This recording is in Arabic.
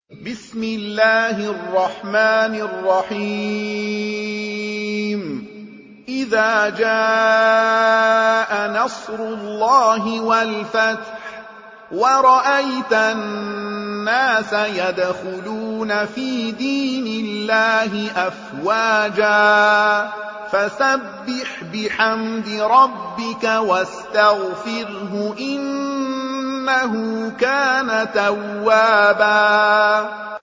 بسم الله الرحمن الرحيم إذا جاء نصر الله والفتح ورأيت الناس يدخلون في دين الله أفواجا فسبح بحمد ربك واستغفره إنه كان توابا